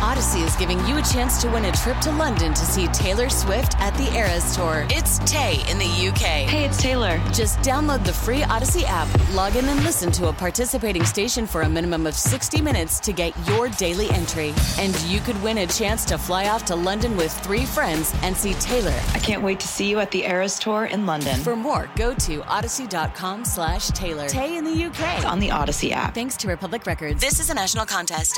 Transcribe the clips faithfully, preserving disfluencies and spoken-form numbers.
Odyssey is giving you a chance to win a trip to London to see Taylor Swift at the Eras Tour. It's Tay in the U K. Hey, it's Taylor. Just download the free Odyssey app, log in and listen to a participating station for a minimum of sixty minutes to get your daily entry. And you could win a chance to fly off to London with three friends and see Taylor. I can't wait to see you at the Eras Tour in London. For more, go to odyssey.com slash Taylor. Tay in the U K. It's on the Odyssey app. Thanks to Republic Records. This is a national contest.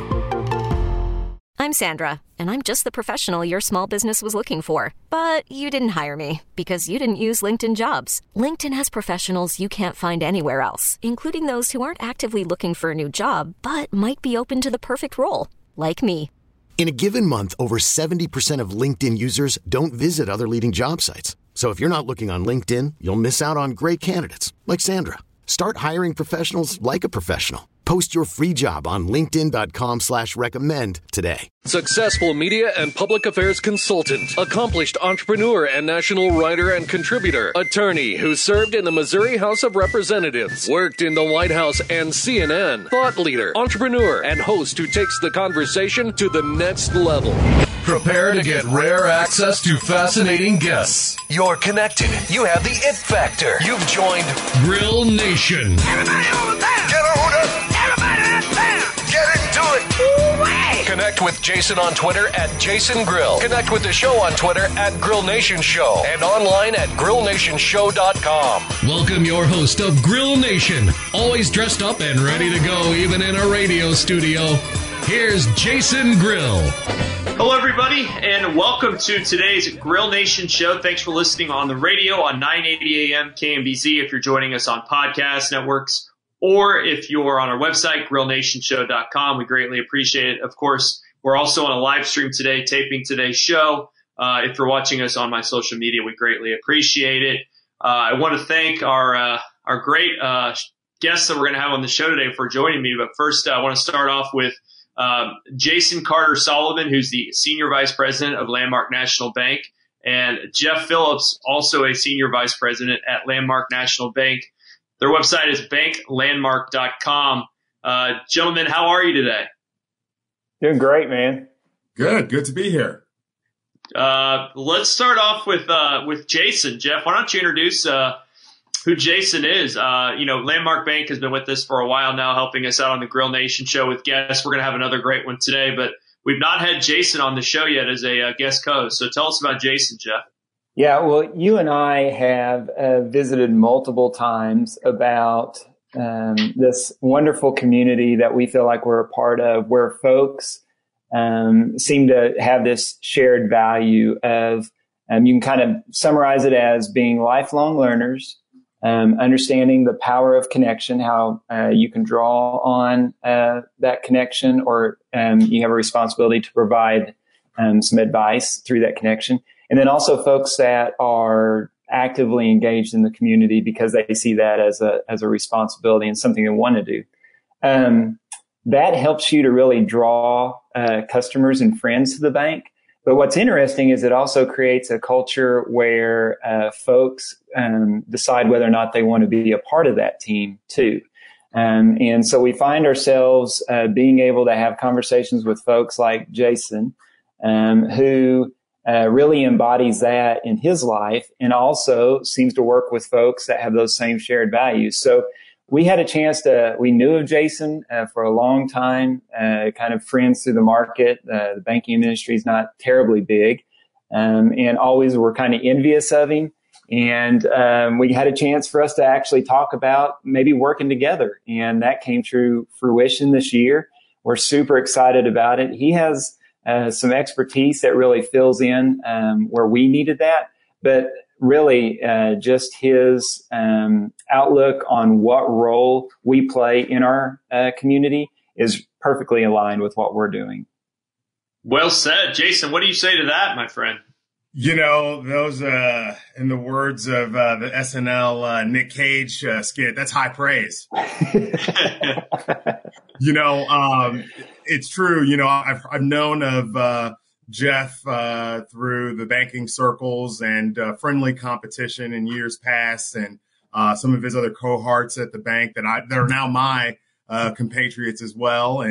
I'm Sandra, and I'm just the professional your small business was looking for. But you didn't hire me because you didn't use LinkedIn Jobs. LinkedIn has professionals you can't find anywhere else, including those who aren't actively looking for a new job, but might be open to the perfect role, like me. In a given month, over seventy percent of LinkedIn users don't visit other leading job sites. So if you're not looking on LinkedIn, you'll miss out on great candidates like Sandra. Start hiring professionals like a professional. Post your free job on linkedin.com slash recommend today. Successful media and public affairs consultant, accomplished entrepreneur and national writer and contributor, attorney who served in the Missouri House of Representatives, worked in the White House and C N N, thought leader, entrepreneur, and host who takes the conversation to the next level. Prepare to get rare access to fascinating guests. You're connected. You have the it factor. You've joined Grill Nation. Everybody over there! Get on up! Everybody out there! Get into it! Ooh-wee! Connect with Jason on Twitter at Jason Grill. Connect with the show on Twitter at Grill Nation Show and online at grill nation show dot com. Welcome your host of Grill Nation, always dressed up and ready to go even in a radio studio. Here's Jason Grill. Hello, everybody, and welcome to today's Grill Nation show. Thanks for listening on the radio on nine eighty a.m. K M B Z if you're joining us on podcast networks, or if you're on our website, grill nation show dot com. We greatly appreciate it. Of course, we're also on a live stream today, taping today's show. Uh, if you're watching us on my social media, we greatly appreciate it. Uh, I want to thank our uh, our great uh, guests that we're going to have on the show today for joining me. But first, uh, I want to start off with Um, Jason Carter Solomon, who's the Senior Vice President of Landmark National Bank, and Jeff Phillips, also a Senior Vice President at Landmark National Bank. Their website is bank landmark dot com. Uh, gentlemen, how are you today? Doing great, man. Good. Good to be here. Uh, let's start off with uh, with Jason. Jeff, why don't you introduce uh, who Jason is? Uh, you know, Landmark Bank has been with us for a while now, helping us out on the Grill Nation show with guests. We're going to have another great one today, but we've not had Jason on the show yet as a uh, guest co-host. So tell us about Jason, Jeff. Yeah, well, you and I have uh, visited multiple times about um, this wonderful community that we feel like we're a part of, where folks um, seem to have this shared value of, um, you can kind of summarize it as being lifelong learners, Um, understanding the power of connection, how uh, you can draw on uh, that connection, or um, you have a responsibility to provide um, some advice through that connection. And then also folks that are actively engaged in the community because they see that as a as a responsibility and something they want to do. Um, that helps you to really draw uh, customers and friends to the bank. But what's interesting is it also creates a culture where uh, folks um, decide whether or not they want to be a part of that team too. Um, and so we find ourselves uh, being able to have conversations with folks like Jason, um, who uh, really embodies that in his life and also seems to work with folks that have those same shared values. So we had a chance to, we knew of Jason uh, for a long time, uh, kind of friends through the market. Uh, the banking industry is not terribly big, um, and always were kind of envious of him. And um, we had a chance for us to actually talk about maybe working together. And that came to fruition this year. We're super excited about it. He has uh, some expertise that really fills in um, where we needed that. But really uh, just his um, outlook on what role we play in our uh, community is perfectly aligned with what we're doing. Well said. Jason, what do you say to that, my friend? You know, those, uh, in the words of uh, the S N L uh, Nick Cage uh, skit, that's high praise. You know, um, it's true. You know, I've, I've known of uh, Jeff uh, through the banking circles and uh, friendly competition in years past, and uh, some of his other cohorts at the bank that I that are now my uh, compatriots as well. And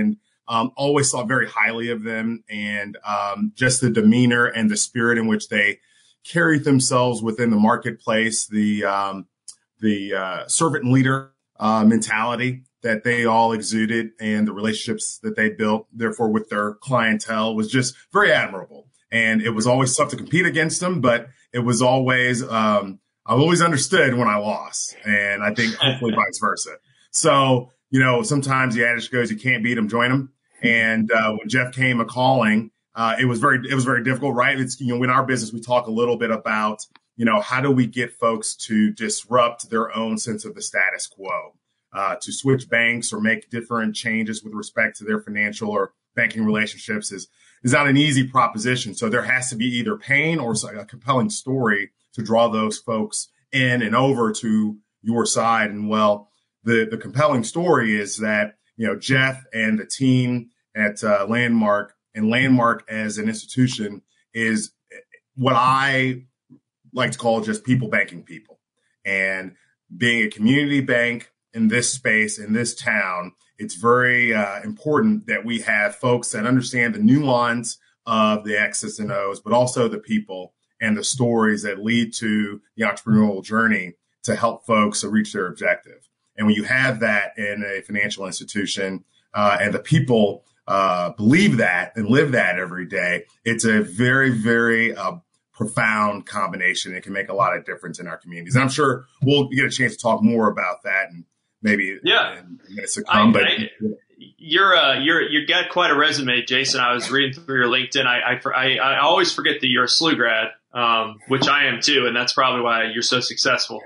um, always thought very highly of them, and um, just the demeanor and the spirit in which they carried themselves within the marketplace, the um, the uh, servant leader uh, mentality that they all exuded, and the relationships that they built, therefore, with their clientele was just very admirable. And it was always tough to compete against them, but it was always, um, I've always understood when I lost, and I think hopefully vice versa. So, you know, sometimes the adage goes, you can't beat them, join them. And uh, when Jeff came a calling, uh, it was very, it was very difficult, right? It's, you know, in our business, we talk a little bit about, you know, how do we get folks to disrupt their own sense of the status quo, uh, to switch banks or make different changes with respect to their financial or banking relationships is, is not an easy proposition. So there has to be either pain or a compelling story to draw those folks in and over to your side. And well, the, the compelling story is that, you know, Jeff and the team at uh, Landmark, and Landmark as an institution is what I like to call just people banking people. And being a community bank in this space, in this town, it's very uh, important that we have folks that understand the nuance of the X's and O's, but also the people and the stories that lead to the entrepreneurial journey to help folks reach their objective. And when you have that in a financial institution uh, and the people uh, believe that and live that every day, it's a very, very uh, profound combination. It can make a lot of difference in our communities. And I'm sure we'll get a chance to talk more about that and maybe yeah. in minutes to come. I, but I, you're uh, you're you got quite a resume, Jason. I was reading through your LinkedIn. I I, I always forget that you're a S L U grad, um, which I am too, and that's probably why you're so successful.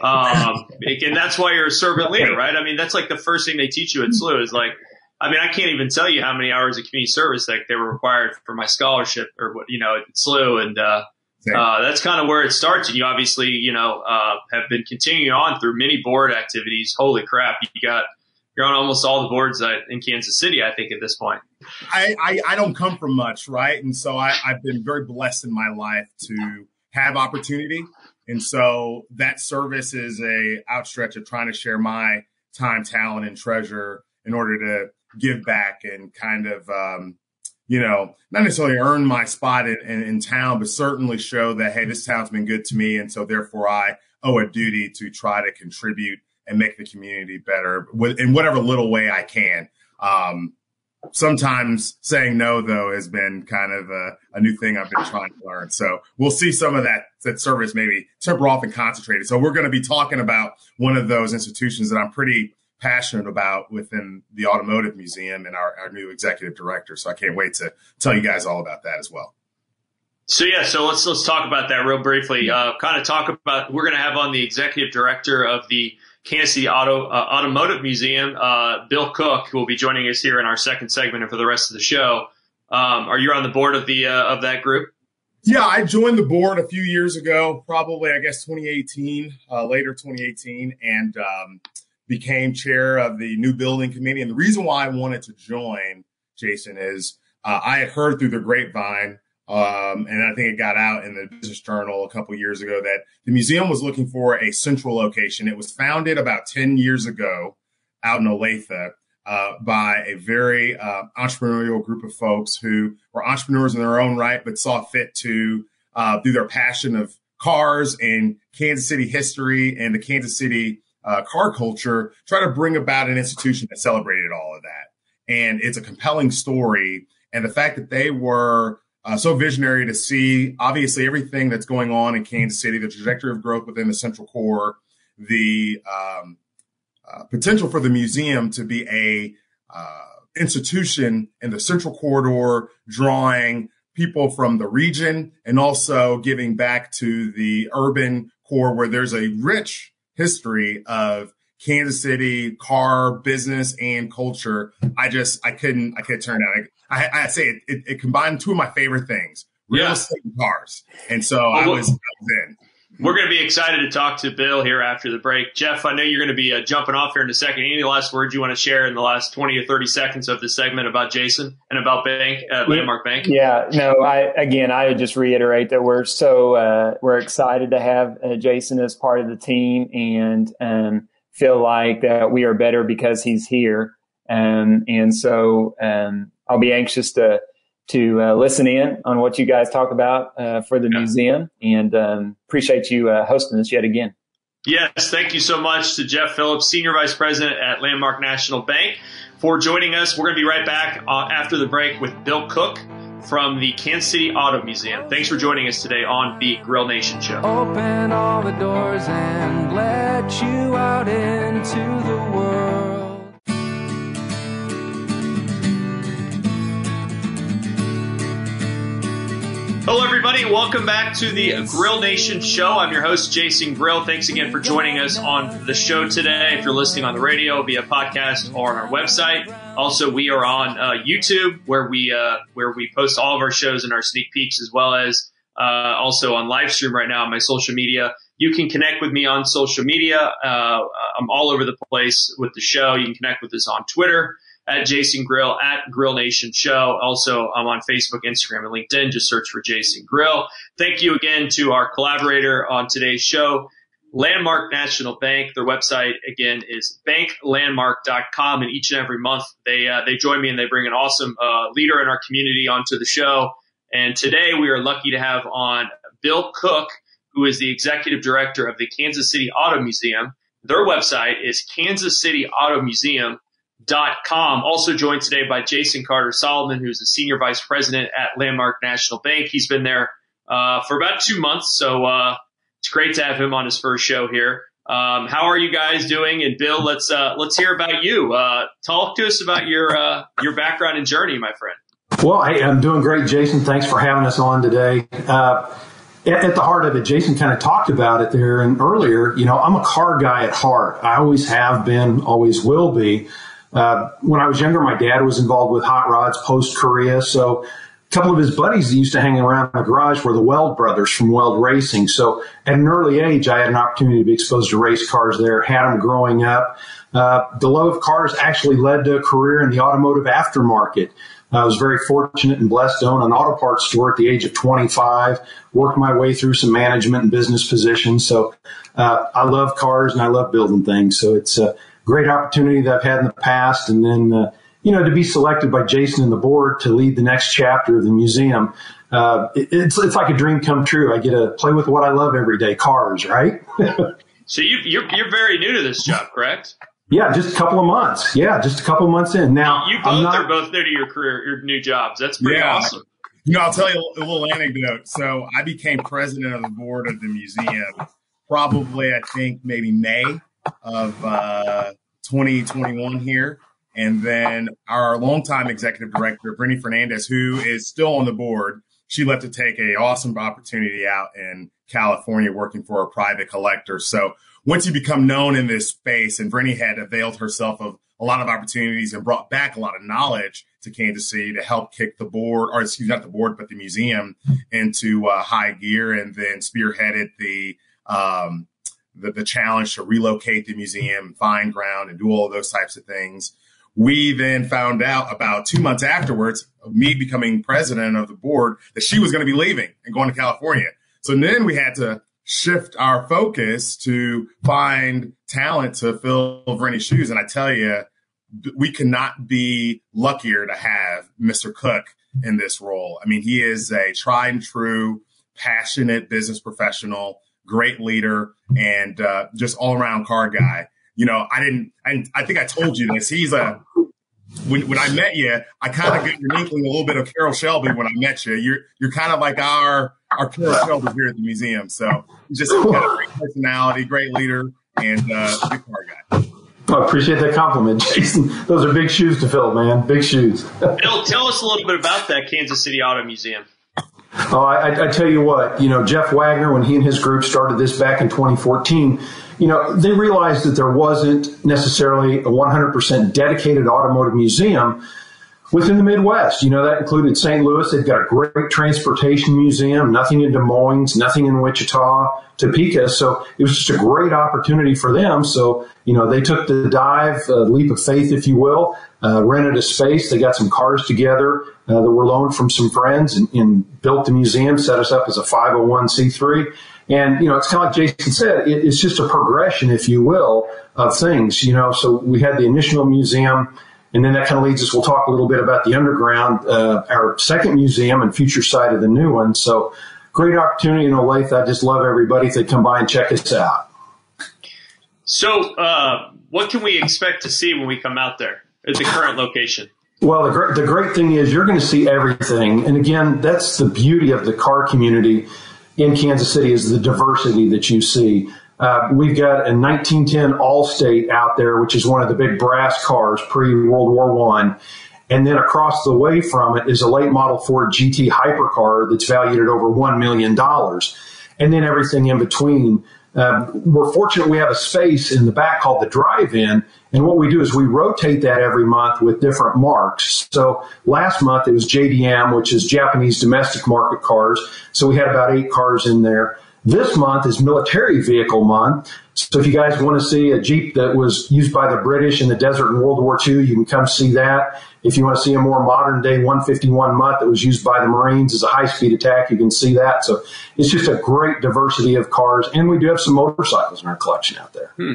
Um, and that's why you're a servant leader, right? I mean, that's like the first thing they teach you at S L U is like, I mean, I can't even tell you how many hours of community service that they were required for my scholarship or what, you know, at S L U. And, uh, uh, that's kind of where it starts. And you obviously, you know, uh, have been continuing on through many board activities. Holy crap. You got, you're on almost all the boards uh, in Kansas City, I think, at this point. I, I, I don't come from much, right? And so I, I've been very blessed in my life to have opportunity. And so that service is a outstretch of trying to share my time, talent, and treasure in order to give back and kind of, um, you know, not necessarily earn my spot in, in, in town, but certainly show that, hey, this town's been good to me. And so therefore I owe a duty to try to contribute and make the community better with, in whatever little way I can. Um, sometimes saying no, though, has been kind of a, a new thing I've been trying to learn. So we'll see some of that, that service maybe temper off and concentrated. So we're going to be talking about one of those institutions that I'm pretty passionate about within the Automotive Museum and our, our new executive director. So I can't wait to tell you guys all about that as well. So, yeah, so let's let's talk about that real briefly. Uh, kind of talk about, we're going to have on the executive director of the Kansas City Auto, uh, Automotive Museum, uh, Bill Cook, who will be joining us here in our second segment and for the rest of the show. Um, are you on the board of the uh, of that group? Yeah, I joined the board a few years ago, probably, I guess, twenty eighteen, uh, later twenty eighteen, and um, became chair of the new building committee. And the reason why I wanted to join, Jason, is uh, I had heard through the grapevine, um, and I think it got out in the Business Journal a couple years ago, that the museum was looking for a central location. It was founded about ten years ago out in Olathe uh, by a very uh, entrepreneurial group of folks who were entrepreneurs in their own right, but saw fit to, uh, through their passion of cars and Kansas City history and the Kansas City uh, car culture, try to bring about an institution that celebrated all of that. And it's a compelling story. And the fact that they were uh, so visionary to see, obviously, everything that's going on in Kansas City, the trajectory of growth within the Central Core, the um, uh, potential for the museum to be a uh, institution in the Central Corridor, drawing people from the region and also giving back to the urban core where there's a rich history of Kansas City car business and culture. I just, I couldn't, I couldn't turn down. I, I, I say it, it, it combined two of my favorite things, real yeah. estate and cars. And so well, I, was, I was in. We're going to be excited to talk to Bill here after the break. Jeff, I know you're going to be uh, jumping off here in a second. Any last words you want to share in the last twenty or thirty seconds of this segment about Jason and about Bank, uh, Landmark Bank? Yeah, no, I, again, I would just reiterate that we're so, uh, we're excited to have uh, Jason as part of the team and, um, feel like that we are better because he's here. Um, and so um, I'll be anxious to to uh, listen in on what you guys talk about uh, for the yeah. museum, and um, appreciate you uh, hosting this yet again. Yes, thank you so much to Jeff Phillips, Senior Vice President at Landmark National Bank, for joining us. We're going to be right back uh, after the break with Bill Cook from the Kansas City Auto Museum. Thanks for joining us today on the Grill Nation Show. Open all the doors and let you out into the world. Hello, everybody. Welcome back to the Grill Nation Show. I'm your host, Jason Grill. Thanks again for joining us on the show today. If you're listening on the radio, via podcast, or on our website. Also, we are on uh, YouTube, where we uh, where we post all of our shows and our sneak peeks, as well as uh, also on live stream right now on my social media. You can connect with me on social media. Uh, I'm all over the place with the show. You can connect with us on Twitter, at Jason Grill, at Grill Nation Show. Also, I'm on Facebook, Instagram, and LinkedIn. Just search for Jason Grill. Thank you again to our collaborator on today's show, Landmark National Bank. Their website, again, is bank landmark dot com. And each and every month, they uh, they join me and they bring an awesome uh, leader in our community onto the show. And today, we are lucky to have on Bill Cook, who is the Executive Director of the Kansas City Auto Museum. Their website is kansas city auto museum dot com. Also joined today by Jason Carter Solomon, who's the Senior Vice President at Landmark National Bank. He's been there uh, for about two months, so uh, it's great to have him on his first show here. Um, how are you guys doing? And Bill, let's uh, let's hear about you. Uh, talk to us about your uh, your background and journey, my friend. Well, hey, I'm doing great, Jason. Thanks for having us on today. Uh, at, at the heart of it, Jason kind of talked about it there and earlier. You know, I'm a car guy at heart. I always have been, always will be. Uh, when I was younger, my dad was involved with hot rods post-Korea. So a couple of his buddies that used to hang around in the garage were the Weld brothers from Weld Racing. So at an early age, I had an opportunity to be exposed to race cars there, had them growing up. Uh, the love of cars actually led to a career in the automotive aftermarket. I was very fortunate and blessed to own an auto parts store at the age of twenty-five, worked my way through some management and business positions. So uh, I love cars and I love building things. So it's a great opportunity that I've had in the past. And then, uh, you know, to be selected by Jason and the board to lead the next chapter of the museum, uh, it, it's it's like a dream come true. I get to play with what I love every day, cars, right? So you, you're you're very new to this job, correct? Yeah, just a couple of months. Yeah, just a couple of months in. Now, you both not, are both new to your career, your new jobs. That's pretty yeah. awesome. You know, I'll tell you a little anecdote. So I became president of the board of the museum probably, I think, maybe May of uh, twenty twenty-one here. And then our longtime executive director, Brittany Fernandez, who is still on the board, she left to take a awesome opportunity out in California working for a private collector. So once you become known in this space, and Brittany had availed herself of a lot of opportunities and brought back a lot of knowledge to Kansas City to help kick the board, or excuse me, not the board, but the museum into uh, high gear, and then spearheaded the, um, the the challenge to relocate the museum, find ground, and do all of those types of things. We then found out about two months afterwards, of me becoming president of the board, that she was going to be leaving and going to California. So then we had to shift our focus to find talent to fill Brittany's shoes. And I tell you, we could not be luckier to have Mister Cook in this role. I mean, he is a tried and true, passionate business professional, great leader, and uh, just all around car guy. You know, I didn't, I, I think I told you this. He's a, when, when I met you, I kind of got your inkling a little bit of Carroll Shelby when I met you. You're, you're kind of like our, our Carroll Shelby here at the museum. So he's just got a great personality, great leader, and uh, big car guy. I appreciate that compliment, Jason. Those are big shoes to fill, man. Big shoes. Bill, tell us a little bit about that Kansas City Auto Museum. Oh, I, I tell you what, you know, Jeff Wagner, when he and his group started this back in twenty fourteen, you know, they realized that there wasn't necessarily a one hundred percent dedicated automotive museum within the Midwest. You know, that included Saint Louis. They've got a great transportation museum, nothing in Des Moines, nothing in Wichita, Topeka. So it was just a great opportunity for them. So, you know, they took the dive, uh, leap of faith, if you will, uh, rented a space. They got some cars together uh, that were loaned from some friends and, and built the museum, set us up as a five oh one c three. And, you know, it's kind of like Jason said, it, it's just a progression, if you will, of things, you know. So we had the initial museum. And then that kind of leads us, we'll talk a little bit about the Underground, uh, our second museum and future site of the new one. So great opportunity in Olathe. I just love everybody if they come by and check us out. So uh, what can we expect to see when we come out there at the current location? Well, the great, the great thing is you're going to see everything. And again, that's the beauty of the car community in Kansas City is the diversity that you see. Uh, we've got a nineteen ten Allstate out there, which is one of the big brass cars pre-World War One. And then across the way from it is a late model Ford G T hypercar that's valued at over one million dollars. And then everything in between. Uh, we're fortunate we have a space in the back called the drive-in. And what we do is we rotate that every month with different marks. So last month it was J D M, which is Japanese domestic market cars. So we had about eight cars in there. This month is military vehicle month. So if you guys want to see a Jeep that was used by the British in the desert in World War Two, you can come see that. If you want to see a more modern day one fifty-one Mutt that was used by the Marines as a high-speed attack, you can see that. So it's just a great diversity of cars. And we do have some motorcycles in our collection out there. Hmm.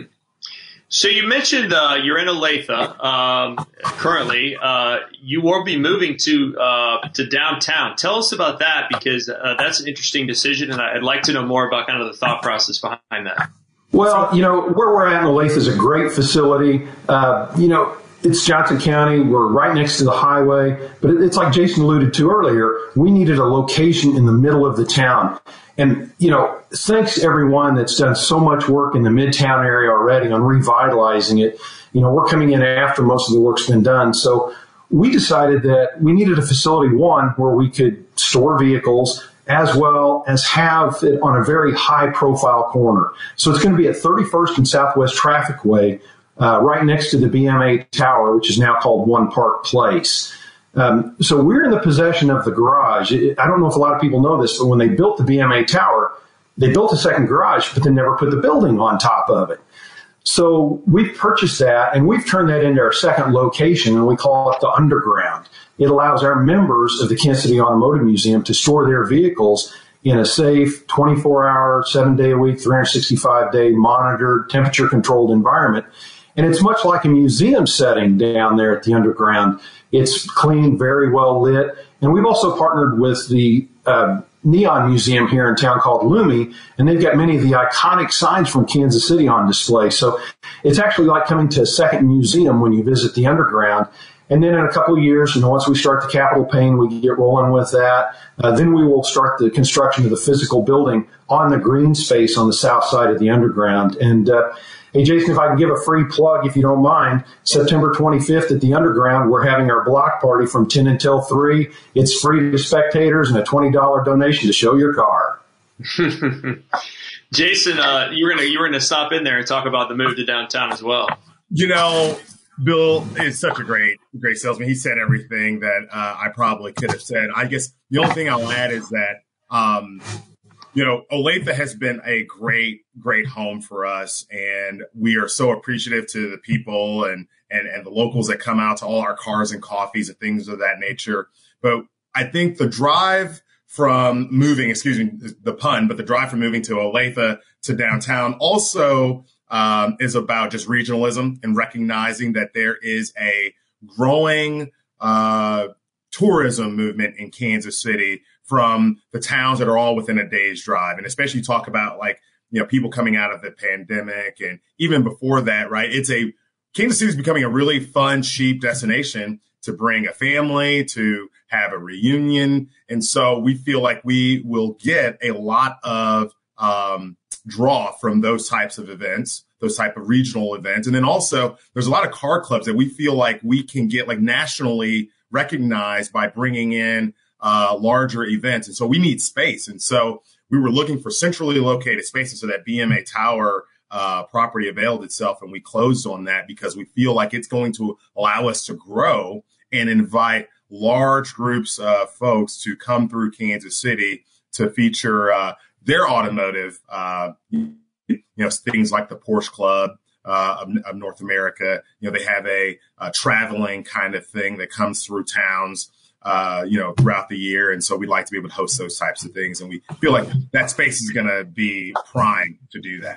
So you mentioned uh, you're in Olathe um, currently. Uh, you will be moving to uh, to downtown. Tell us about that, because uh, that's an interesting decision, and I'd like to know more about kind of the thought process behind that. Well, you know, where we're at in Olathe is a great facility. Uh, you know, it's Johnson County. We're right next to the highway. But it's like Jason alluded to earlier, we needed a location in the middle of the town. And, you know, thanks everyone that's done so much work in the Midtown area already on revitalizing it. You know, we're coming in after most of the work's been done. So we decided that we needed a facility, one, where we could store vehicles as well as have it on a very high profile corner. So it's going to be at thirty-first and Southwest Traffic Way, uh, right next to the B M A Tower, which is now called One Park Place. Um, so we're in the possession of the garage. I don't know if a lot of people know this, but when they built the B M A Tower, they built a second garage, but they never put the building on top of it. So we've purchased that, and we've turned that into our second location, and we call it the Underground. It allows our members of the Kansas City Automotive Museum to store their vehicles in a safe twenty-four hour, seven day a week, three hundred sixty-five day monitored, temperature-controlled environment. And it's much like a museum setting down there at the Underground. It's clean, very well lit. And we've also partnered with the uh, Neon Museum here in town called Lumi, and they've got many of the iconic signs from Kansas City on display. So it's actually like coming to a second museum when you visit the Underground. And then in a couple of years, you know, once we start the capital paying, we get rolling with that. Uh, then we will start the construction of the physical building on the green space on the south side of the Underground. And uh, hey, Jason, if I can give a free plug, if you don't mind, September twenty-fifth at the Underground, we're having our block party from ten until three. It's free to spectators and a twenty dollars donation to show your car. Jason, uh, you were gonna you were gonna stop in there and talk about the move to downtown as well. You know, Bill is such a great, great salesman. He said everything that uh, I probably could have said. I guess the only thing I'll add is that, um, you know, Olathe has been a great, great home for us, and we are so appreciative to the people and, and, and the locals that come out to all our cars and coffees and things of that nature. But I think the drive from moving, excuse me, the pun, but the drive from moving to Olathe to downtown also um, is about just regionalism and recognizing that there is a growing uh, tourism movement in Kansas City from the towns that are all within a day's drive. And especially talk about like, you know, people coming out of the pandemic and even before that, right? It's a, Kansas City is becoming a really fun, cheap destination to bring a family, to have a reunion. And so we feel like we will get a lot of um, draw from those types of events, those type of regional events. And then also there's a lot of car clubs that we feel like we can get like nationally recognized by bringing in uh, larger events. And so we need space. And so we were looking for centrally located spaces so that B M A Tower uh, property availed itself. And we closed on that because we feel like it's going to allow us to grow and invite large groups of folks to come through Kansas City to feature uh, their automotive, uh, you know, things like the Porsche Club uh, of, of North America. You know, they have a, a traveling kind of thing that comes through towns, uh, you know, throughout the year. And so we'd like to be able to host those types of things. And we feel like that space is going to be prime to do that.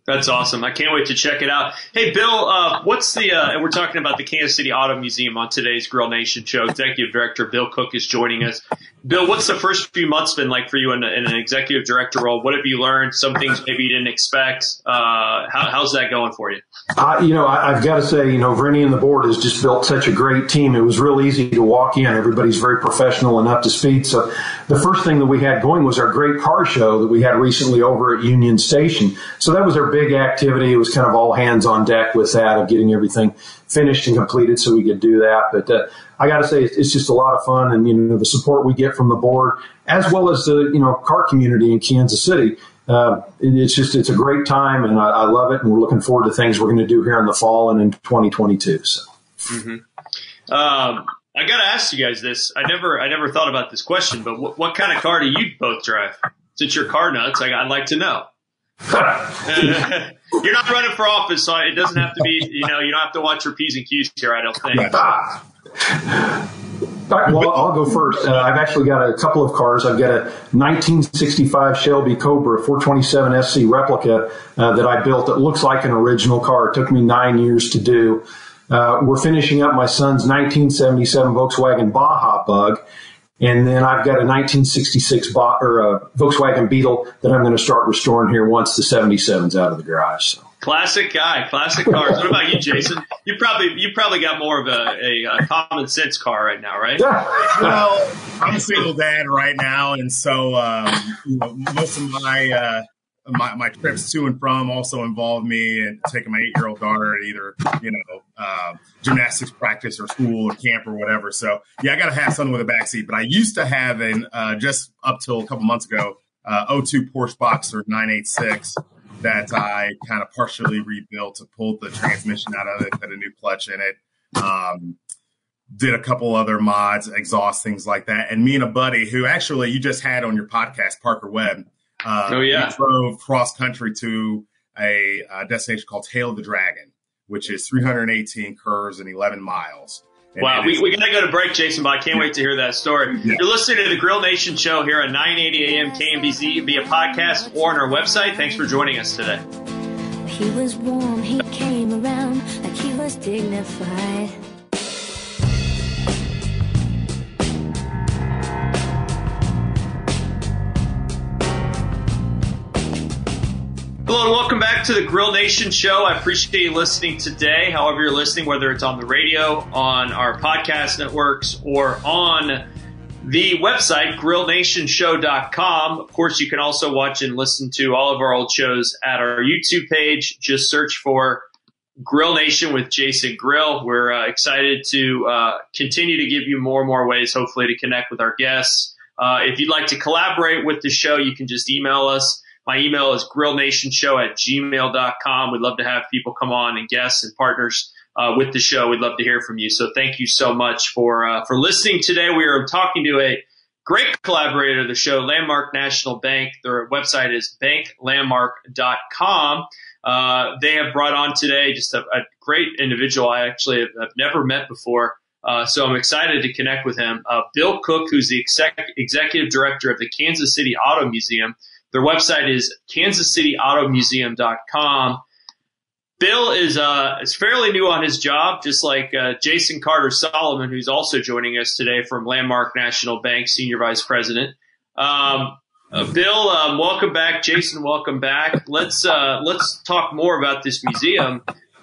That's awesome. I can't wait to check it out. Hey, Bill, uh, what's the, uh, and we're talking about the Kansas City Auto Museum on today's Grill Nation show. Executive Director Bill Cook is joining us. Bill, what's the first few months been like for you in, in an executive director role? What have you learned? Some things maybe you didn't expect. Uh, how, how's that going for you? Uh, you know, I, I've got to say, you know, Vinny and the board has just built such a great team. It was real easy to walk in. Everybody's very professional and up to speed. So the first thing that we had going was our great car show that we had recently over at Union Station. So that was our big activity. It was kind of all hands on deck with that, of getting everything finished and completed so we could do that. But uh, I got to say, it's just a lot of fun, and, you know, the support we get from the board as well as the, you know, car community in Kansas City. Uh, it's just, it's a great time, and I, I love it. And we're looking forward to things we're going to do here in the fall and in twenty twenty-two. So, mm-hmm. um, I got to ask you guys this. I never, I never thought about this question, but what, what kind of car do you both drive? Since you're car nuts, I, I'd like to know. You're not running for office, so it doesn't have to be, you know, you don't have to watch your P's and Q's here, I don't think. Well, I'll go first. Uh, I've actually got a couple of cars. I've got a nineteen sixty-five Shelby Cobra four twenty-seven S C replica uh, that I built that looks like an original car. It took me nine years to do. Uh, we're finishing up my son's nineteen seventy-seven Volkswagen Baja Bug. And then I've got a nineteen sixty-six Bo- or a Volkswagen Beetle that I'm going to start restoring here once the seventy-seven's out of the garage. So. Classic guy, classic cars. What about you, Jason? You probably you probably got more of a, a, a common sense car right now, right? Yeah. Well, I'm a single dad right now, and so um, you know, most of my, uh, my my trips to and from also involve me and taking my eight-year-old daughter to either you know uh, gymnastics practice or school or camp or whatever. So yeah, I got to have something with a backseat. But I used to have an uh, just up till a couple months ago, uh, oh two Porsche Boxer nine eighty-six. That I kind of partially rebuilt to pull the transmission out of it, put a new clutch in it, um, did a couple other mods, exhaust, things like that. And me and a buddy who actually you just had on your podcast, Parker Webb, uh, oh, yeah. we drove cross country to a, a destination called Tail of the Dragon, which is three hundred eighteen curves and eleven miles. And wow, we, we got to go to break, Jason, but I can't wait to hear that story. Yeah. You're listening to the Grill Nation show here at nine eighty A M K M B Z via podcast or on our website. Thanks for joining us today. He was warm, he came around like he was dignified. Hello and welcome back to the Grill Nation show. I appreciate you listening today. However you're listening, whether it's on the radio, on our podcast networks, or on the website, grill nation show dot com. Of course, you can also watch and listen to all of our old shows at our YouTube page. Just search for Grill Nation with Jason Grill. We're uh, excited to uh, continue to give you more and more ways, hopefully, to connect with our guests. Uh, if you'd like to collaborate with the show, you can just email us. My email is grill nation show at gmail dot com. We'd love to have people come on and guests and partners uh, with the show. We'd love to hear from you. So thank you so much for uh, for listening today. We are talking to a great collaborator of the show, Landmark National Bank. Their website is bank landmark dot com. Uh, they have brought on today just a, a great individual I actually have, have never met before. Uh, so I'm excited to connect with him. Uh, Bill Cook, who's the exec- executive director of the Kansas City Auto Museum. Their website is kansas city auto museum dot com. Bill is uh, is fairly new on his job, just like uh, Jason Carter Solomon, who's also joining us today from Landmark National Bank, Senior Vice President. Um, uh, Bill, um, welcome back. Jason, welcome back. Let's uh, let's talk more about this museum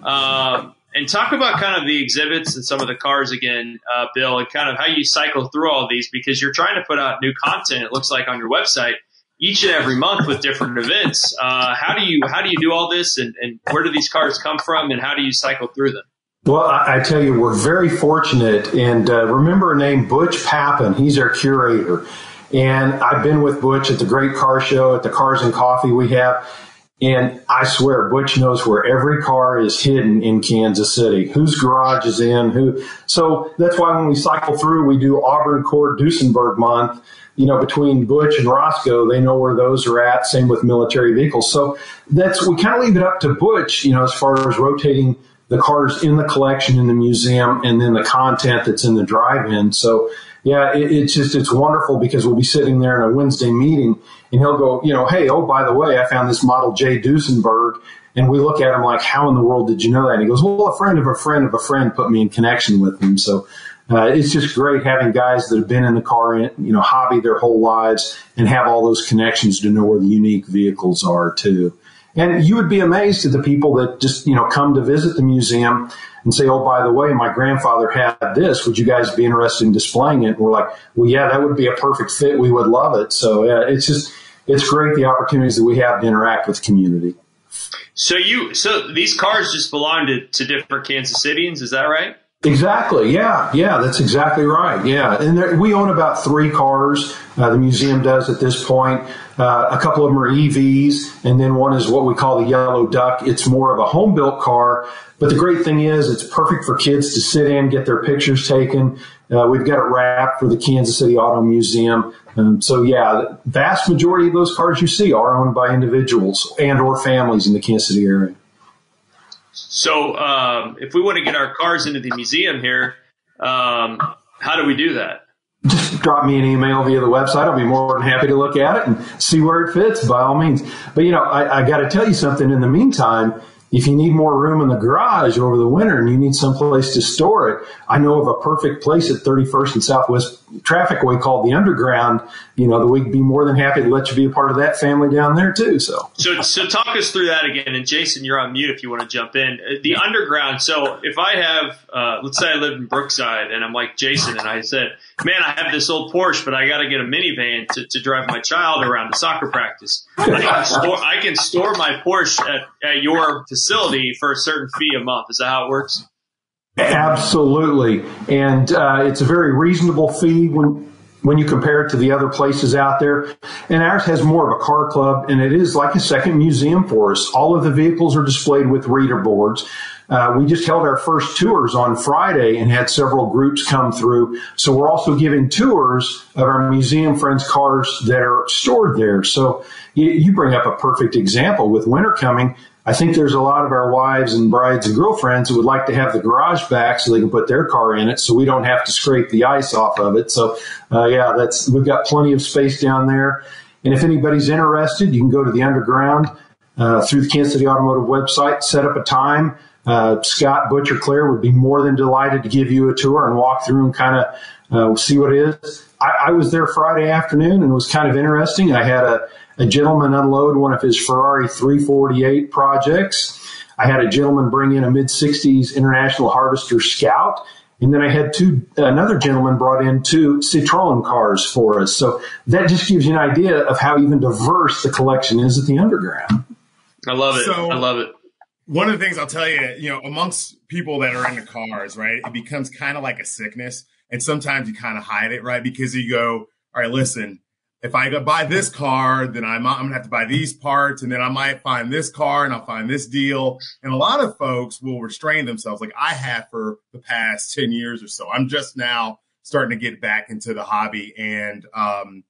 um, and talk about kind of the exhibits and some of the cars again, uh, Bill, and kind of how you cycle through all these, because you're trying to put out new content, it looks like, on your website each and every month with different events. Uh, how do you how do you do all this, and, and where do these cars come from, and how do you cycle through them? Well, I, I tell you, we're very fortunate. And uh, remember a name, Butch Pappin. He's our curator. And I've been with Butch at the Great Car Show, at the Cars and Coffee we have. And I swear, Butch knows where every car is hidden in Kansas City, whose garage is in, who. So that's why when we cycle through, we do Auburn Court Duesenberg month. You know, between Butch and Roscoe, they know where those are at. Same with military vehicles. So that's, we kind of leave it up to Butch, you know, as far as rotating the cars in the collection in the museum and then the content that's in the drive-in. So yeah, it, it's just, it's wonderful because we'll be sitting there in a Wednesday meeting and he'll go, you know, hey, oh, by the way, I found this model J. Duesenberg. And we look at him like, how in the world did you know that? And he goes, well, a friend of a friend of a friend put me in connection with him. So uh, it's just great having guys that have been in the car, you know, hobby their whole lives and have all those connections to know where the unique vehicles are too. And you would be amazed at the people that just, you know, come to visit the museum and say, oh, by the way, my grandfather had this. Would you guys be interested in displaying it? And we're like, well, yeah, that would be a perfect fit. We would love it. So yeah, it's just, it's great the opportunities that we have to interact with the community. So you, so these cars just belong to, to different Kansas Cityans, is that right? Exactly. Yeah. Yeah. That's exactly right. Yeah. And there, we own about three cars. Uh, the museum does at this point. Uh, a couple of them are E Vs, and then one is what we call the Yellow Duck. It's more of a home built car. But the great thing is it's perfect for kids to sit in, get their pictures taken. Uh, we've got it wrapped for the Kansas City Auto Museum. Um, so, yeah, the vast majority of those cars you see are owned by individuals and or families in the Kansas City area. So um, if we want to get our cars into the museum here, um, how do we do that? Just drop me an email via the website. I'll be more than happy to look at it and see where it fits by all means. But, you know, I, I got to tell you something in the meantime. If you need more room in the garage over the winter and you need some place to store it, I know of a perfect place at thirty-first and Southwest Trafficway called the Underground. You know, that we'd be more than happy to let you be a part of that family down there too. So, so, so talk us through that again. And Jason, you're on mute if you want to jump in. The Underground. So, if I have, uh, let's say I live in Brookside, and I'm like Jason, and I said, "Man, I have this old Porsche, but I got to get a minivan to, to drive my child around to soccer practice. I can store, I can store my Porsche at, at your facility for a certain fee a month." Is that how it works? Absolutely. And uh, it's a very reasonable fee when when you compare it to the other places out there. And ours has more of a car club, and it is like a second museum for us. All of the vehicles are displayed with reader boards. Uh, we just held our first tours on Friday and had several groups come through. So we're also giving tours of our museum friends' cars that are stored there. So you, you bring up a perfect example. With winter coming, I think there's a lot of our wives and brides and girlfriends who would like to have the garage back so they can put their car in it so we don't have to scrape the ice off of it. So, uh, yeah, that's, we've got plenty of space down there. And if anybody's interested, you can go to the Underground uh, through the Kansas City Automotive website, set up a time. Uh, Scott, Butch, or Claire would be more than delighted to give you a tour and walk through and kind of uh, see what it is. I, I was there Friday afternoon and it was kind of interesting. I had a A gentleman unload one of his Ferrari three forty-eight projects. I had a gentleman bring in a mid sixties International Harvester Scout. And then I had two, another gentleman brought in two Citroen cars for us. So that just gives you an idea of how even diverse the collection is at the Underground. I love it. So, I love it. One of the things I'll tell you, you know, amongst people that are into cars, right, it becomes kind of like a sickness. And sometimes you kind of hide it, right, because you go, all right, listen, if I go buy this car, then I'm, I'm going to have to buy these parts, and then I might find this car and I'll find this deal. And a lot of folks will restrain themselves like I have for the past ten years or so. I'm just now starting to get back into the hobby and um,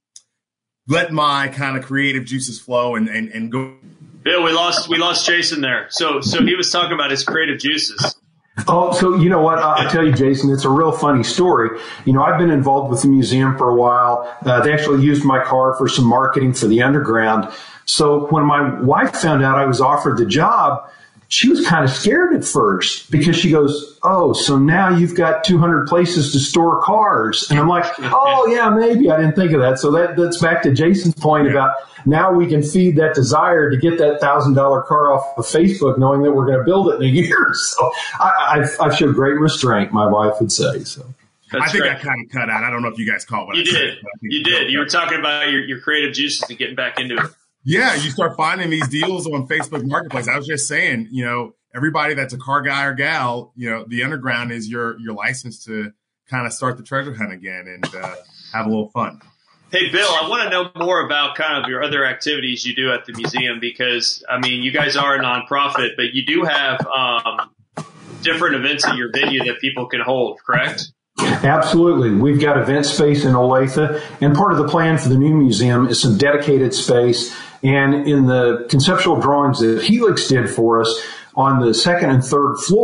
let my kind of creative juices flow and, and, and go. Bill, we lost we lost Jason there. So so he was talking about his creative juices. Oh, so you know what? I'll tell you, Jason, it's a real funny story. You know, I've been involved with the museum for a while. Uh, they actually used my car for some marketing for the Underground. So when my wife found out I was offered the job, she was kind of scared at first because she goes, oh, so now you've got two hundred places to store cars. And I'm like, oh, yeah, maybe. I didn't think of that. So that, that's back to Jason's point about now we can feed that desire to get that one thousand dollars car off of Facebook knowing that we're going to build it in a year. So I, I've, I've showed great restraint, my wife would say. So That's I think great. I kind of cut out. I don't know if you guys caught what you I did. said. You did. You were talking about your, your creative juices and getting back into it. Yeah, you start finding these deals on Facebook Marketplace. I was just saying, you know, everybody that's a car guy or gal, you know, the Underground is your your license to kind of start the treasure hunt again and uh, have a little fun. Hey, Bill, I want to know more about kind of your other activities you do at the museum because, I mean, you guys are a nonprofit, but you do have um, different events at your venue that people can hold, correct? Absolutely. We've got event space in Olathe, and part of the plan for the new museum is some dedicated space. And in the conceptual drawings that Helix did for us, on the second and third floor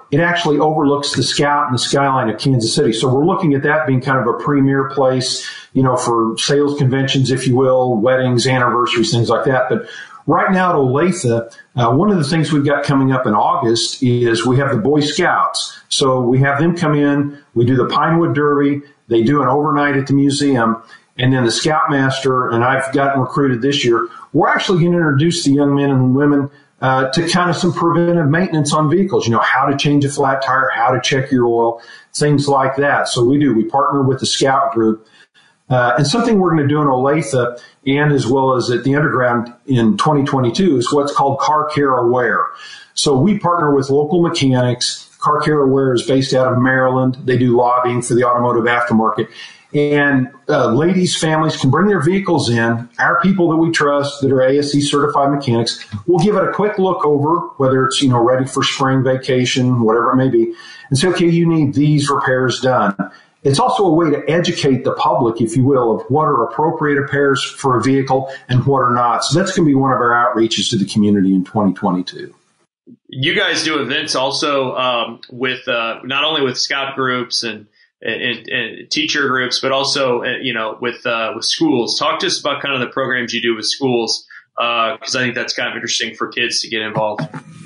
it actually overlooks the Scout and the skyline of Kansas City. So we're looking at that being kind of a premier place, you know, for sales conventions, if you will, weddings, anniversaries, things like that. But right now at Olathe, uh, one of the things we've got coming up in August is we have the Boy Scouts. So we have them come in, we do the Pinewood Derby, they do an overnight at the museum, and then the Scoutmaster, and I've gotten recruited this year, we're actually going to introduce the young men and women uh, to kind of some preventive maintenance on vehicles, you know, how to change a flat tire, how to check your oil, things like that. So we do, we partner with the Scout group. Uh, and something we're going to do in Olathe and as well as at the Underground in twenty twenty-two is what's called Car Care Aware. So we partner with local mechanics. Car Care Aware is based out of Maryland. They do lobbying for the automotive aftermarket. And uh, ladies, families can bring their vehicles in. Our people that we trust that are A S C certified mechanics will give it a quick look over, whether it's, you know, ready for spring vacation, whatever it may be, and say, okay, you need these repairs done. It's also a way to educate the public, if you will, of what are appropriate repairs for a vehicle and what are not. So that's going to be one of our outreaches to the community in twenty twenty-two. You guys do events also um, with uh, not only with Scout groups and, and, and teacher groups, but also, uh, you know, with uh, with schools. Talk to us about kind of the programs you do with schools, because uh, I think that's kind of interesting for kids to get involved.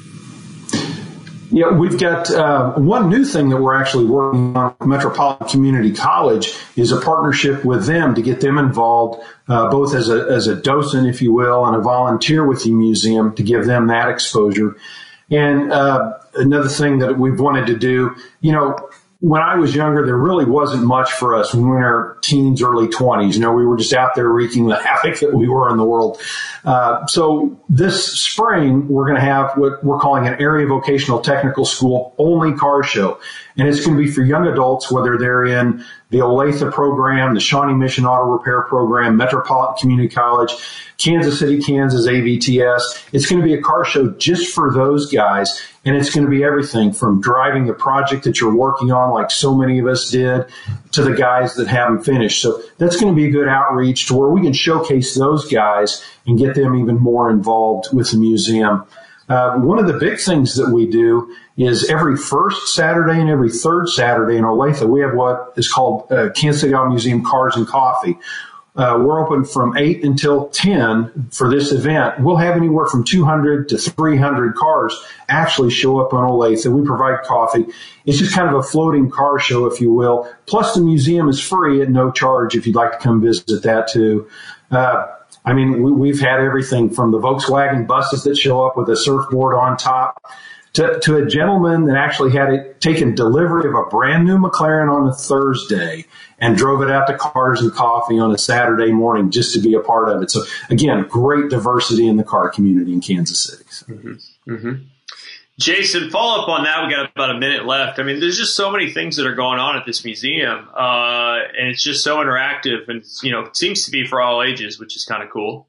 Yeah, we've got uh, one new thing that we're actually working on with Metropolitan Community College is a partnership with them to get them involved, uh, both as a as a docent, if you will, and a volunteer with the museum to give them that exposure. And uh, another thing that we've wanted to do, you know, when I was younger, there really wasn't much for us when we were in our teens, early twenties. You know, we were just out there wreaking the havoc that we were in the world. Uh, so this spring, we're going to have what we're calling an area vocational technical school only car show. And it's going to be for young adults, whether they're in the Olathe program, the Shawnee Mission Auto Repair program, Metropolitan Community College, Kansas City, Kansas, A V T S. It's going to be a car show just for those guys. And it's going to be everything from driving the project that you're working on, like so many of us did, to the guys that haven't finished. So that's going to be a good outreach to where we can showcase those guys and get them even more involved with the museum. Uh, one of the big things that we do is every first Saturday and every third Saturday in Olathe, we have what is called uh, Kansas City Auto Museum Cars and Coffee. Uh, we're open from eight until ten for this event. We'll have anywhere from two hundred to three hundred cars actually show up on Olathe. We provide coffee. It's just kind of a floating car show, if you will. Plus, the museum is free at no charge if you'd like to come visit that too. Uh, I mean, we, we've had everything from the Volkswagen buses that show up with a surfboard on top to, to a gentleman that actually had it taken delivery of a brand new McLaren on a Thursday and drove it out to Cars and Coffee on a Saturday morning just to be a part of it. So, again, great diversity in the car community in Kansas City. So. Mm-hmm. Mm-hmm. Jason, follow up on that. We got about a minute left. I mean, there's just so many things that are going on at this museum, uh, and it's just so interactive, and you know, it seems to be for all ages, which is kind of cool.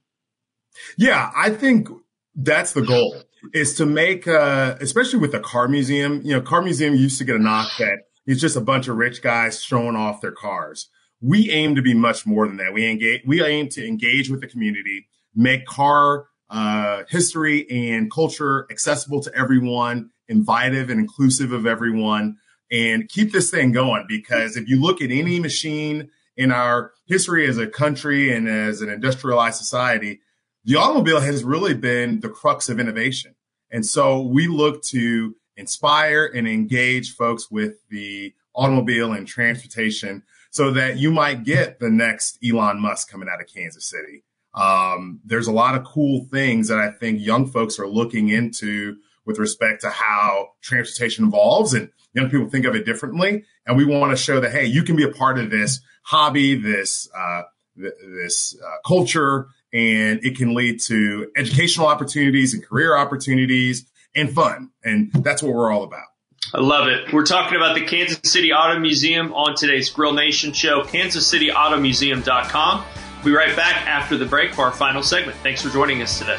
Yeah, I think that's the goal, is to make, uh, especially with the car museum. You know, car museum used to get a knock that it's just a bunch of rich guys showing off their cars. We aim to be much more than that. We engage. We aim to engage with the community, make car Uh, history and culture accessible to everyone, invitive and inclusive of everyone, and keep this thing going. Because if you look at any machine in our history as a country and as an industrialized society, the automobile has really been the crux of innovation. And so we look to inspire and engage folks with the automobile and transportation so that you might get the next Elon Musk coming out of Kansas City. Um, there's a lot of cool things that I think young folks are looking into with respect to how transportation evolves, and young people think of it differently. And we want to show that, hey, you can be a part of this hobby, this, uh, th- this, uh, culture, and it can lead to educational opportunities and career opportunities and fun. And that's what we're all about. I love it. We're talking about the Kansas City Auto Museum on today's Grill Nation show, kansas city auto museum dot com. We'll be right back after the break for our final segment. Thanks for joining us today.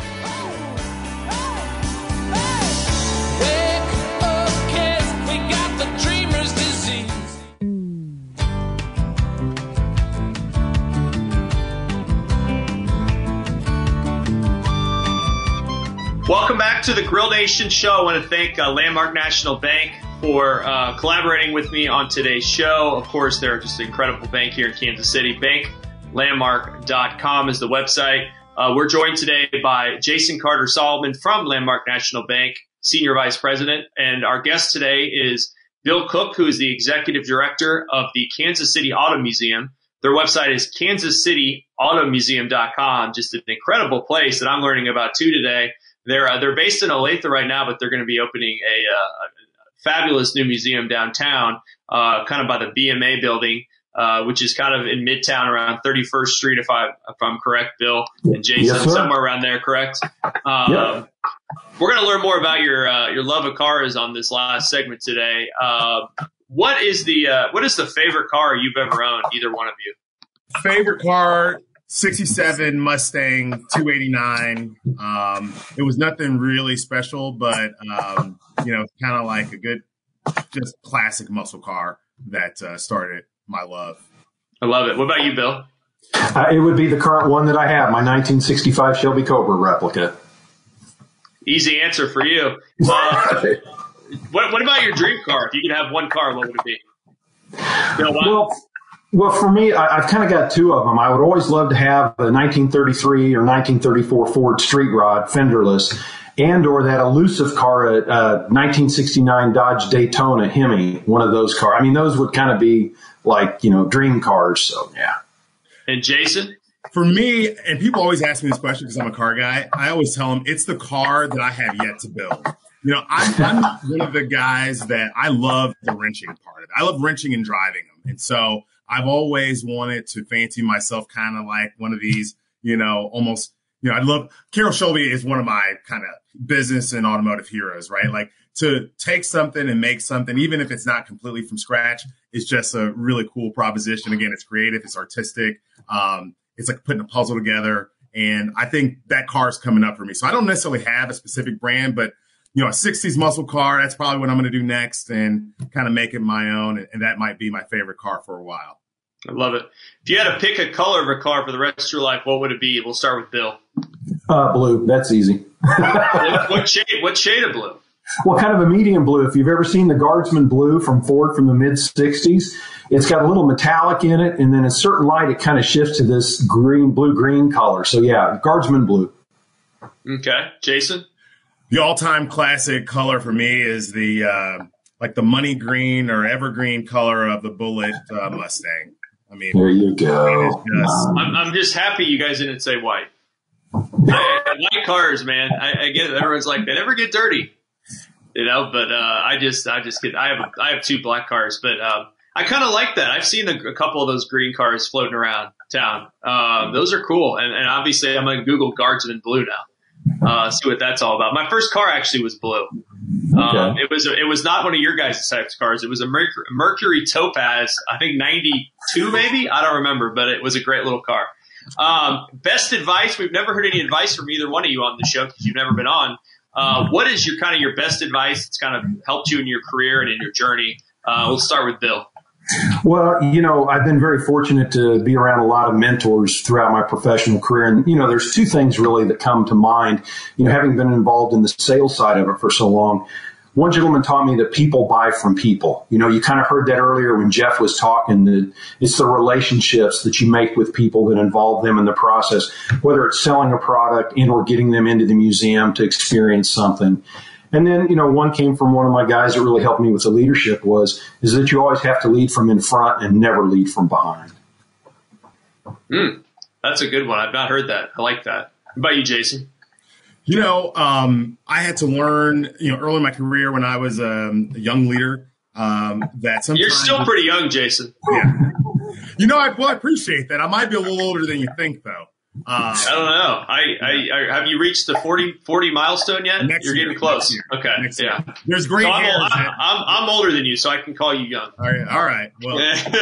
Welcome back to the Grill Nation show. I want to thank uh, Landmark National Bank for uh, collaborating with me on today's show. Of course, they're just an incredible bank here in Kansas City. bank landmark dot com is the website. Uh, we're joined today by Jason Carter Solomon from Landmark National Bank, Senior Vice President. And our guest today is Bill Cook, who is the Executive Director of the Kansas City Auto Museum. Their website is kansas city auto museum dot com. Just an incredible place that I'm learning about too today. They're uh, they're based in Olathe right now, but they're going to be opening a, uh, a fabulous new museum downtown, uh, kind of by the B M A building. Uh, which is kind of in Midtown around thirty-first Street, if, I, if I'm correct, Bill and Jason, yes, somewhere around there, correct? Um, yep. We're going to learn more about your uh, your love of cars on this last segment today. Uh, what is the uh, what is the favorite car you've ever owned, either one of you? Favorite car, sixty-seven Mustang two eighty-nine. Um, it was nothing really special, but, um, you know, kind of like a good, just classic muscle car that uh, started my love. I love it. What about you, Bill? Uh, it would be the current one that I have, my nineteen sixty-five Shelby Cobra replica. Easy answer for you. Uh, what, what about your dream car? If you could have one car, what would it be? Bill, what? Well, well, for me, I, I've kind of got two of them. I would always love to have a nineteen thirty-three or nineteen thirty-four Ford Street Rod, fenderless, and or that elusive car, a uh, nineteen sixty-nine Dodge Daytona Hemi, one of those cars. I mean, those would kind of be like, you know, dream cars. So, yeah. And Jason? For me, and people always ask me this question because I'm a car guy, I always tell them it's the car that I have yet to build. You know, I'm, I'm one of the guys that I love the wrenching part of it. I love wrenching and driving them. And so I've always wanted to fancy myself kind of like one of these, you know, almost, you know, I love, Carroll Shelby is one of my kind of business and automotive heroes, right? Like to take something and make something, even if it's not completely from scratch, is just a really cool proposition. Again, it's creative, it's artistic. Um, it's like putting a puzzle together. And I think that car is coming up for me. So I don't necessarily have a specific brand, but you know, a sixties muscle car, that's probably what I'm going to do next and kind of make it my own. And, and that might be my favorite car for a while. I love it. If you had to pick a color of a car for the rest of your life, what would it be? We'll start with Bill. Uh, blue. That's easy. what, what shade? What shade of blue? Well, kind of a medium blue. If you've ever seen the Guardsman blue from Ford from the mid sixties, it's got a little metallic in it, and then a certain light, it kind of shifts to this green, blue-green color. So, yeah, Guardsman blue. Okay. Jason? The all-time classic color for me is the uh, like the money green or evergreen color of the Bullitt uh, Mustang. I mean, there you go. I mean, just, I'm, I'm just happy you guys didn't say white. I, I like cars, man. I, I get it. Everyone's like, they never get dirty. You know, but uh, I just, I just get. I have, I have two black cars, but um, I kind of like that. I've seen a, a couple of those green cars floating around town. Um, those are cool, and, and obviously, I'm gonna Google Guardsman blue now, uh, see what that's all about. My first car actually was blue. Um, okay. It was, it was not one of your guys' types of cars. It was a Mercury, Mercury Topaz. I think ninety-two, maybe. I don't remember, but it was a great little car. Um, best advice. We've never heard any advice from either one of you on the show because you've never been on. Uh, what is your kind of your best advice that's kind of helped you in your career and in your journey? Uh, we'll start with Bill. Well, you know, I've been very fortunate to be around a lot of mentors throughout my professional career. And, you know, there's two things really that come to mind, you know, having been involved in the sales side of it for so long. One gentleman taught me that people buy from people. You know, you kind of heard that earlier when Jeff was talking, that it's the relationships that you make with people that involve them in the process, whether it's selling a product and or getting them into the museum to experience something. And then, you know, one came from one of my guys that really helped me with the leadership was, is that you always have to lead from in front and never lead from behind. Mm, that's a good one. I've not heard that. I like that. What about you, Jason? You know, um, I had to learn, you know, early in my career when I was um, a young leader um, that sometimes. You're still pretty young, Jason. Yeah. You know, I, well, I appreciate that. I might be a little older than you think, though. Uh, I don't know. I, I, I have you reached the forty, forty milestone yet? Next You're year, getting close. Next year, okay. Next yeah. Year. There's great so I'm, hairs. I'm, I'm, I'm older than you, so I can call you young. All right. All right. Well,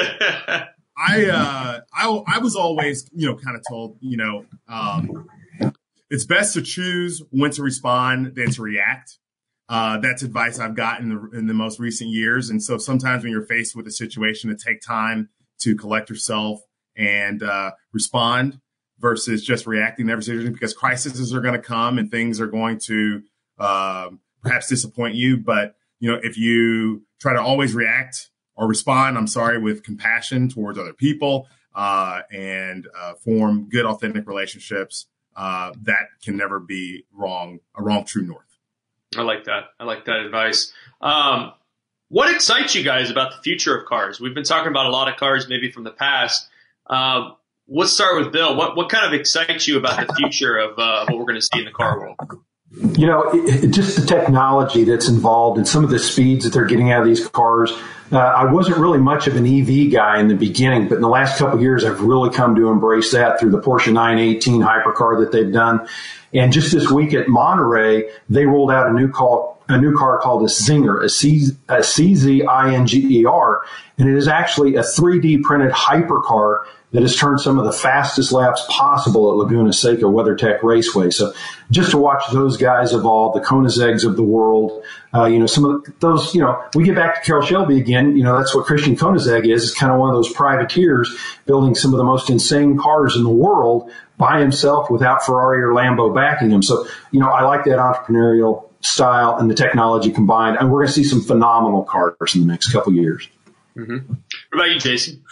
I, uh, I, I was always, you know, kind of told, you know, um, it's best to choose when to respond than to react. Uh, that's advice I've gotten in the, in the most recent years. And so sometimes when you're faced with a situation, to take time to collect yourself and uh, respond versus just reacting to every situation, because crises are going to come and things are going to um, perhaps disappoint you. But, you know, if you try to always react or respond, I'm sorry, with compassion towards other people, uh, and uh, form good, authentic relationships, uh, that can never be wrong, a wrong true north. I like that. I like that advice. Um, what excites you guys about the future of cars? We've been talking about a lot of cars maybe from the past. Um, let's start with Bill. What what kind of excites you about the future of uh, what we're going to see in the car world? You know, it, it, just the technology that's involved and some of the speeds that they're getting out of these cars. Uh, I wasn't really much of an E V guy in the beginning, but in the last couple of years, I've really come to embrace that through the Porsche nine eighteen hypercar that they've done. And just this week at Monterey, they rolled out a new call, a new car called a Zinger, a, C, a C Z I N G E R, and it is actually a three D printed hypercar that has turned some of the fastest laps possible at Laguna Seca WeatherTech Raceway. So just to watch those guys evolve, the Koenigsegg's of the world, uh, you know, some of the, those, you know, we get back to Carroll Shelby again, you know, that's what Christian Koenigsegg is. It's kind of one of those privateers building some of the most insane cars in the world by himself without Ferrari or Lambo backing him. So, you know, I like that entrepreneurial style and the technology combined, and we're going to see some phenomenal cars in the next couple of years. Mm-hmm. What about you, Jason?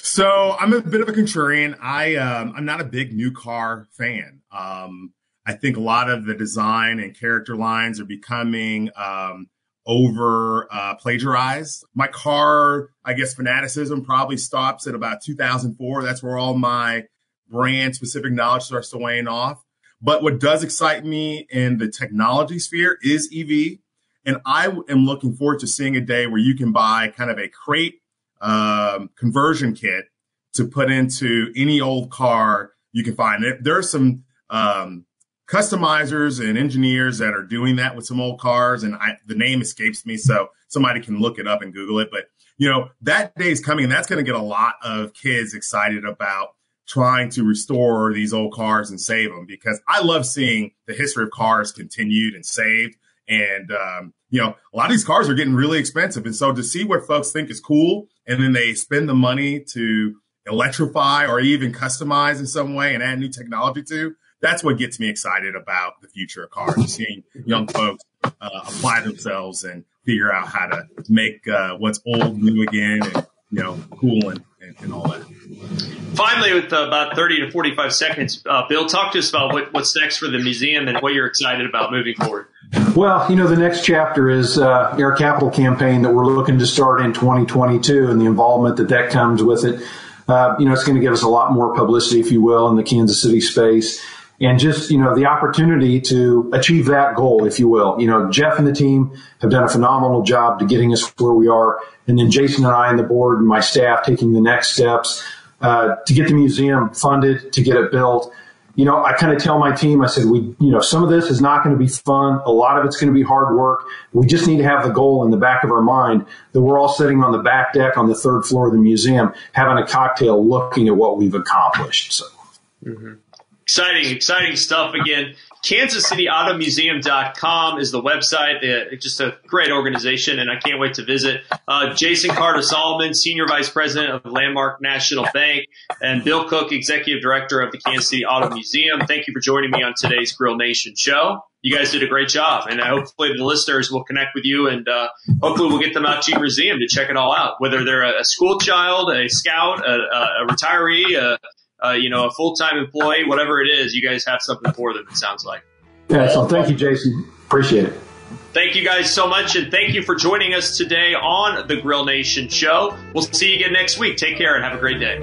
So I'm a bit of a contrarian. I, um, I'm not a big new car fan. Um, I think a lot of the design and character lines are becoming um, over uh, plagiarized. My car, I guess, fanaticism probably stops at about two thousand four. That's where all my brand specific knowledge starts to wane off. But what does excite me in the technology sphere is E V. And I am looking forward to seeing a day where you can buy kind of a crate um, conversion kit to put into any old car you can find. There are some um, customizers and engineers that are doing that with some old cars, and I, the name escapes me, so somebody can look it up and Google it. But, you know, that day is coming, and that's going to get a lot of kids excited about trying to restore these old cars and save them, because I love seeing the history of cars continued and saved. And, um, you know, a lot of these cars are getting really expensive. And so to see what folks think is cool, and then they spend the money to electrify or even customize in some way and add new technology to, that's what gets me excited about the future of cars, seeing young folks uh, apply themselves and figure out how to make uh, what's old new again, and, you know, cool and, and, and all that. Finally, with uh, about thirty to forty-five seconds, uh, Bill, talk to us about what, what's next for the museum and what you're excited about moving forward. Well, you know, the next chapter is uh, our capital campaign that we're looking to start in twenty twenty-two, and the involvement that that comes with it. Uh, you know, it's going to give us a lot more publicity, if you will, in the Kansas City space, and just, you know, the opportunity to achieve that goal, if you will. You know, Jeff and the team have done a phenomenal job to getting us where we are, and then Jason and I and the board and my staff taking the next steps uh, to get the museum funded, to get it built. You know, I kind of tell my team, I said, we, you know, some of this is not going to be fun. A lot of it's going to be hard work. We just need to have the goal in the back of our mind that we're all sitting on the back deck on the third floor of the museum, having a cocktail, looking at what we've accomplished. So, mm-hmm. Exciting, exciting stuff. Again, Kansas City Auto Museum dot com is the website. It's just a great organization, and I can't wait to visit. Uh, Jason Carter Solomon, Senior Vice President of Landmark National Bank, and Bill Cook, Executive Director of the Kansas City Auto Museum. Thank you for joining me on today's Grill Nation show. You guys did a great job, and hopefully the listeners will connect with you, and uh, hopefully we'll get them out to your museum to check it all out, whether they're a, a school child, a scout, a, a, a retiree, a Uh, you know, a full-time employee, whatever it is, you guys have something for them, it sounds like. Yeah, so thank you, Jason. Appreciate it. Thank you guys so much, and thank you for joining us today on the Grill Nation Show. We'll see you again next week. Take care and have a great day.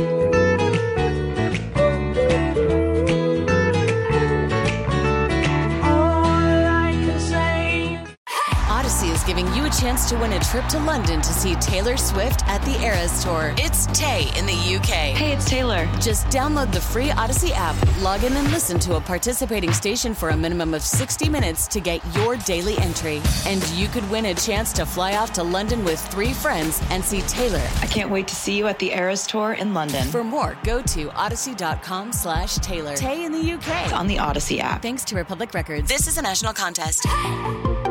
Odyssey is giving you a chance to win a trip to London to see Taylor Swift at the Eras Tour. It's Tay in the U K. Hey, it's Taylor. Just download the free Odyssey app, log in and listen to a participating station for a minimum of sixty minutes to get your daily entry. And you could win a chance to fly off to London with three friends and see Taylor. I can't wait to see you at the Eras Tour in London. For more, go to odyssey.com slash Taylor. Tay in the U K. It's on the Odyssey app. Thanks to Republic Records. This is a national contest.